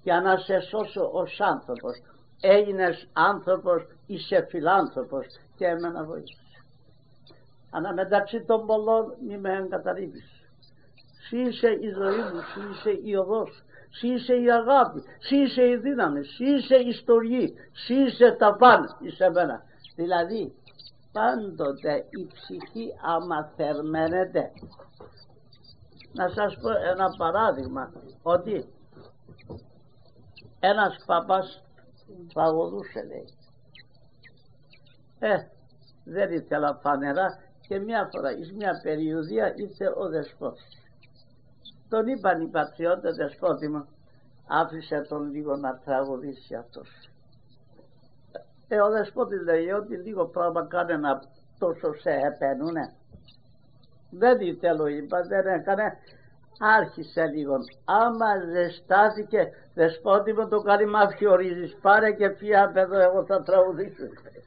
για να σε σώσω ως άνθρωπος. Έγινες άνθρωπος, είσαι φιλάνθρωπος και εμένα βοήθησε. Αναμεταξύ των πολλών μη με εγκαταλείπεις. Συ είσαι η ζωή μου, συ είσαι η οδός, συ είσαι η αγάπη, συ είσαι η δύναμη, συ είσαι η στοργή, συ είσαι τα πάντα εις εμένα. Δηλαδή πάντοτε η ψυχή άμα θερμαίνεται. Να σας πω ένα παράδειγμα, ότι ένας παπάς τραγουδούσε, λέει. Δεν ήθελα φανερά και μια φορά εις μια περιοδία ήρθε ο δεσπότης. Τον είπαν οι πατριώτες, δεσπότη μου, άφησε τον λίγο να τραγουδήσει αυτός. Ο δεσπότης λέει ότι λίγο πράγμα κανένα τόσο σε επαίνουνε. Δεν ήθελω, είπα, δεν έκανε. Άρχισε λίγο. Άμα ζεστάθηκε, δεσπότη μου, το κάνει μα φιωρίζεις. Πάρε και φύγε απ' εδώ, εγώ θα τραγουδήσω.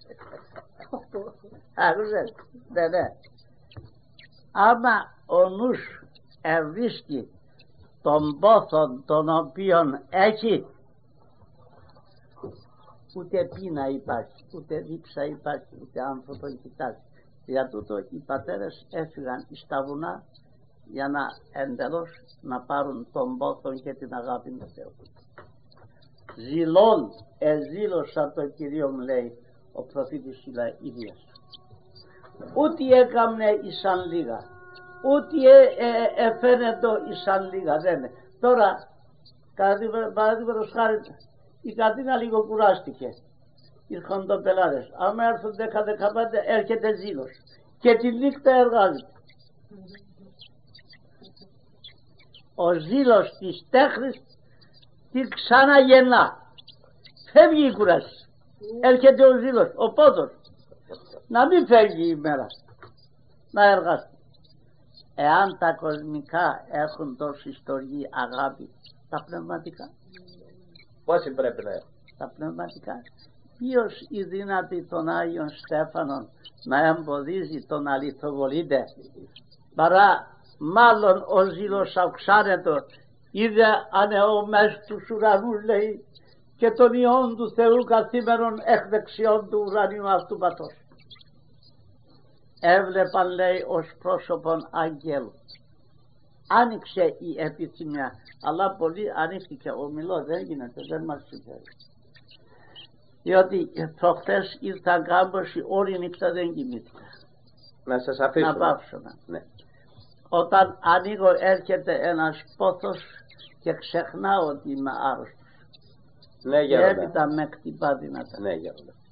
Άκουσες, ναι. Άμα ο νους ευρίσκει τον πόθο τον οποίον έχει, ούτε πείνα υπάρχει, ούτε δίψα υπάρχει, ούτε άνθρωπο κοιτάζει. Για τούτο οι πατέρες έφυγαν στα βουνά για να εντελώς να πάρουν τον πόθο και την αγάπη του Θεού. Ζηλών εζήλωσα το Κυρίο μου, λέει ο προφήτης Ηλίας. Ούτε έκαμνε ήσαν λίγα, ούτε εφαίνεται ήσαν λίγα, δεν είναι. Τώρα, παραδείγματος χάρη, η Κατίνα λίγο κουράστηκε. Ήρχαν το πελάτες. Άμα έρθουν 10-15 έρχεται ζήλος. Και τη νύχτα εργάζεται. Ο ζήλος της τέχνης τη ξαναγεννά. Φεύγει η κουράση. Έρχεται ο ζήλος, ο πόθος. Να μην φεύγει η μέρα. Να εργάζεται. Εάν τα κοσμικά έχουν τόση στοργή αγάπη, τα πνευματικά. Πόσοι πρέπει να έχουν? Τα πνευματικά. Ποιος η δύνατη των Άγιων Στέφανων να εμποδίζει τον αληθοβολήτε, παρά μάλλον ο ζήλος αυξάνεται. Είδε ανεώ μες τους ουρανούς, λέει, και τον Υιόν του Θεού καθήμενον εκ δεξιών του ουρανίου αυτού πατός. Έβλεπαν, λέει, ως πρόσωπον αγγέλου. Άνοιξε η επιθυμία, αλλά πολύ ανοίχθηκε. Ο μιλός δεν γίνεται, δεν μας συμφέρει. Διότι προχτές ήρθαν κάμποσοι, όλη νύχτα δεν κοιμήθηκα. Να σας αφήσω. Να πάψω. Ναι. Όταν ανοίγω έρχεται ένας πόθος και ξεχνάω ότι είμαι άρρωστος. Ναι, και έπειτα με χτυπά δυνατά. Ναι, γέροντα.